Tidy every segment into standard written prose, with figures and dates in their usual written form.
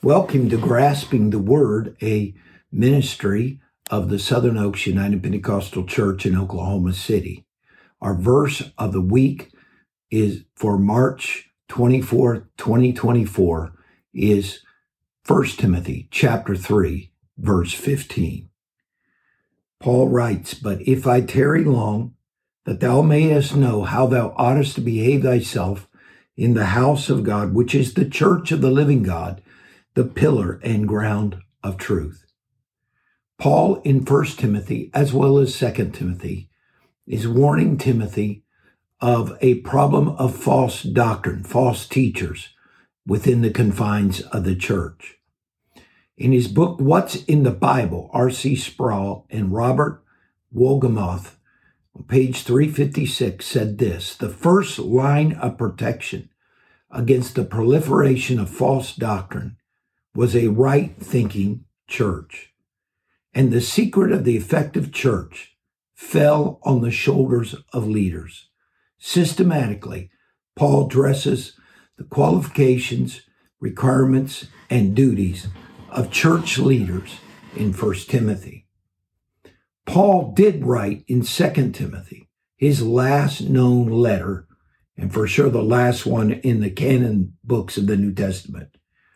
Welcome to Grasping the Word, a ministry of the Southern Oaks United Pentecostal Church in Oklahoma City. Our verse of the week is for March 24th, 2024, is 1 Timothy chapter 3, verse 15. Paul writes, "But if I tarry long, that thou mayest know how thou oughtest to behave thyself in the house of God, which is the church of the living God, the pillar and ground of truth." Paul in 1 Timothy, as well as 2 Timothy, is warning Timothy of a problem of false doctrine, false teachers within the confines of the church. In his book, What's in the Bible, R.C. Sproul and Robert Wolgemuth, on page 356, said this: "The first line of protection against the proliferation of false doctrine was a right-thinking church. And the secret of the effective church fell on the shoulders of leaders. Systematically, Paul addresses the qualifications, requirements, and duties of church leaders in 1 Timothy. Paul did write in 2 Timothy, his last known letter, and for sure the last one in the canon books of the New Testament.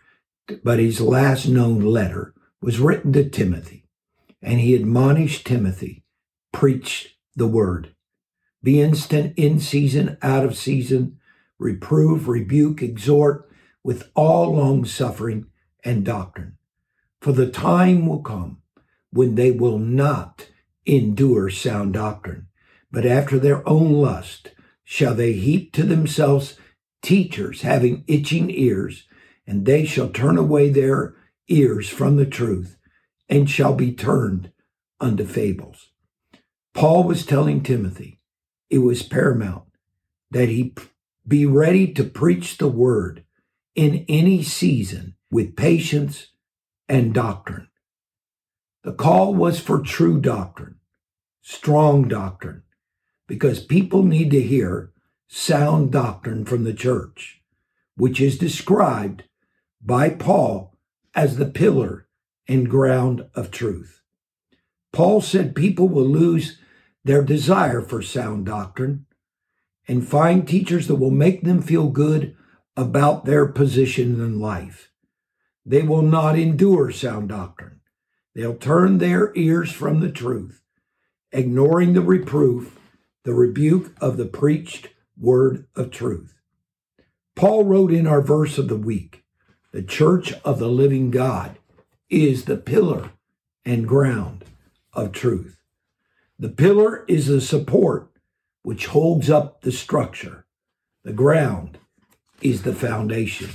But his last known letter was written to Timothy, and he admonished Timothy, preach the word. Be instant in season, out of season, reprove, rebuke, exhort with all long suffering and doctrine. For the time will come when they will not endure sound doctrine, but after their own lust shall they heap to themselves teachers having itching ears, and they shall turn away their ears from the truth, and shall be turned unto fables." Paul was telling Timothy it was paramount that he be ready to preach the word in any season with patience and doctrine. The call was for true doctrine, strong doctrine, because people need to hear sound doctrine from the church, which is described by Paul as the pillar and ground of truth. Paul said people will lose their desire for sound doctrine and find teachers that will make them feel good about their position in life. They will not endure sound doctrine. They'll turn their ears from the truth, ignoring the reproof, the rebuke of the preached word of truth. Paul wrote in our verse of the week, the church of the living God is the pillar and ground of truth. The pillar is the support which holds up the structure. The ground is the foundation.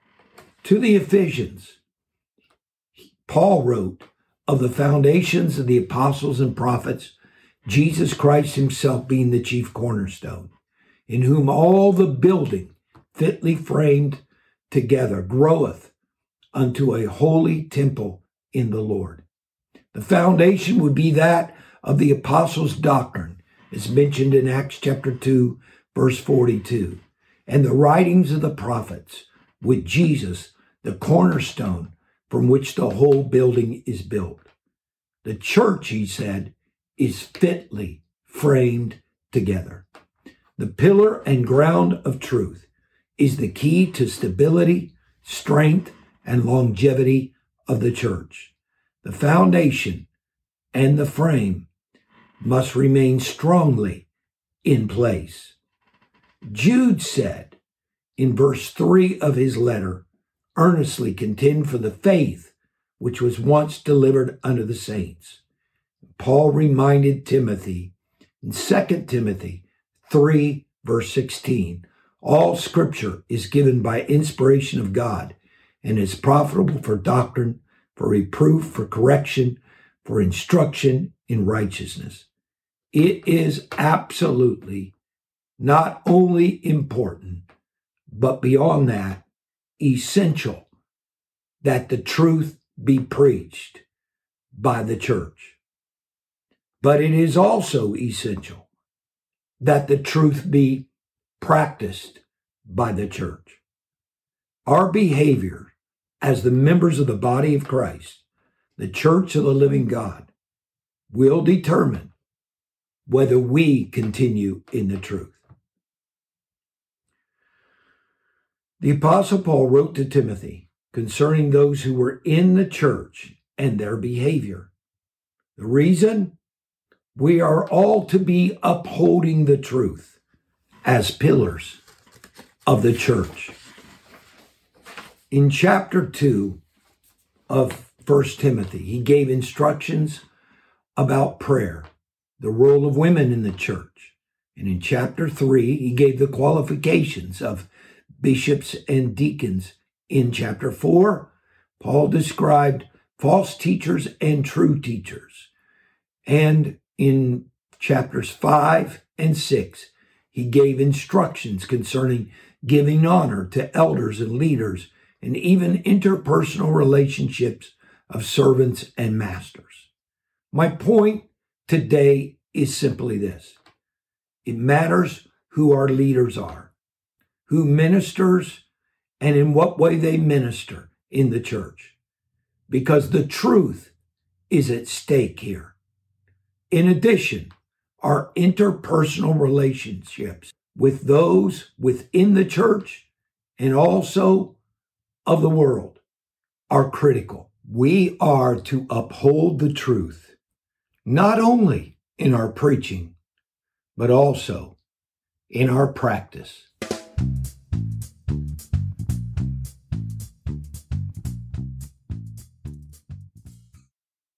To the Ephesians, Paul wrote of the foundations of the apostles and prophets, Jesus Christ himself being the chief cornerstone, in whom all the building fitly framed together groweth unto a holy temple in the Lord. The foundation would be that of the apostles' doctrine, as mentioned in Acts chapter 2, verse 42, and the writings of the prophets, with Jesus, the cornerstone from which the whole building is built. The church, he said, is fitly framed together. The pillar and ground of truth is the key to stability, strength, and longevity of the church. The foundation and the frame must remain strongly in place. Jude said in verse 3 of his letter, "Earnestly contend for the faith which was once delivered unto the saints." Paul reminded Timothy in 2 Timothy 3, verse 16, "All scripture is given by inspiration of God and is profitable for doctrine, for reproof, for correction, for instruction in righteousness." It is absolutely not only important, but beyond that, essential that the truth be preached by the church. But it is also essential that the truth be practiced by the church. Our behavior as the members of the body of Christ, the church of the living God, will determine whether we continue in the truth. The Apostle Paul wrote to Timothy concerning those who were in the church and their behavior. The reason? We are all to be upholding the truth as pillars of the church. In chapter 2 of 1 Timothy, he gave instructions about prayer, the role of women in the church. And in chapter 3, he gave the qualifications of bishops and deacons. In chapter 4, Paul described false teachers and true teachers. And in chapters 5 and 6, he gave instructions concerning giving honor to elders and leaders and even interpersonal relationships of servants and masters. My point today is simply this. It matters who our leaders are, who ministers, and in what way they minister in the church, because the truth is at stake here. In addition, our interpersonal relationships with those within the church and also of the world are critical. We are to uphold the truth, not only in our preaching, but also in our practice.